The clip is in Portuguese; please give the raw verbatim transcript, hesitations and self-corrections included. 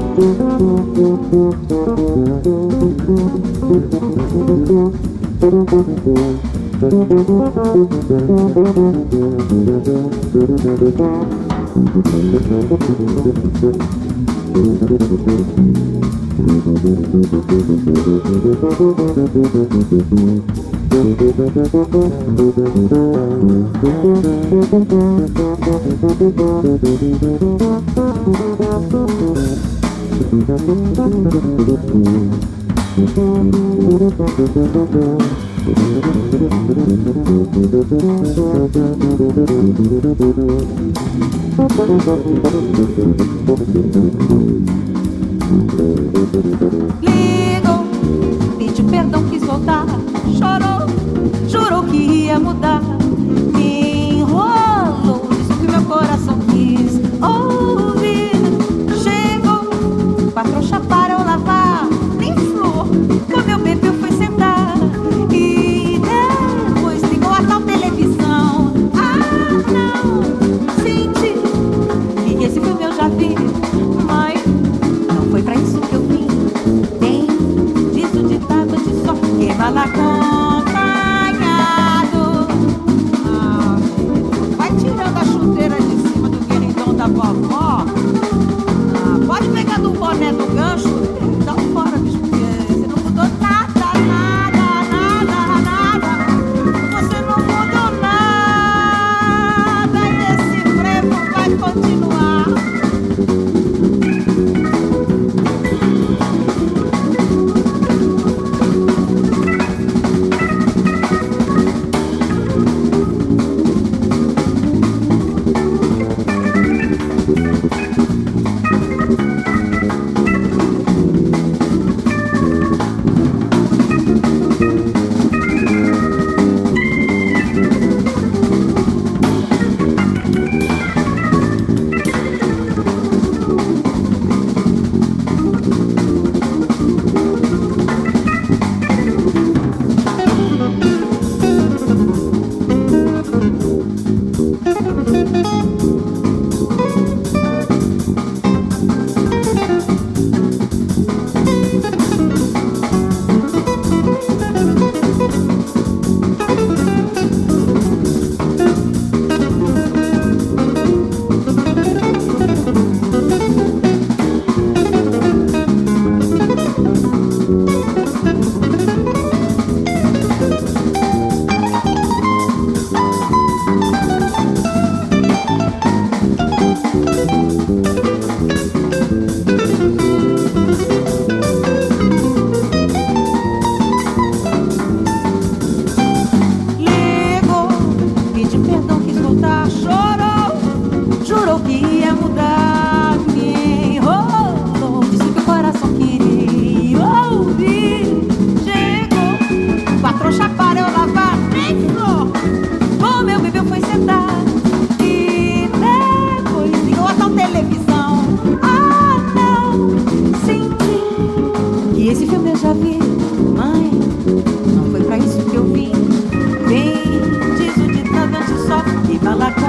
Ligou, pediu perdão, quis voltar, chorou, jurou que ia mudar, me enrolou, disse que meu coração quis ouvir. Chegou, com a trouxa para eu lavar, nem flor, com meu bebê foi sentar. E depois ligou a tal televisão. Ah, não, senti que esse filme eu já vi, mas não foi pra isso que eu vim. Tem diz o ditado de só que mal acompanhado. Ah, vai tirando a chuteira de cima do queridão da vovó. Ah, pode pegar do boné do gancho e dá um fora, bicho, porque você não mudou nada, nada, nada, nada. Você não mudou nada e esse frevo vai continuar. Esse filme eu já vi, mãe, não foi pra isso que eu vim. Bem, diz o ditado antes só, e vai lá.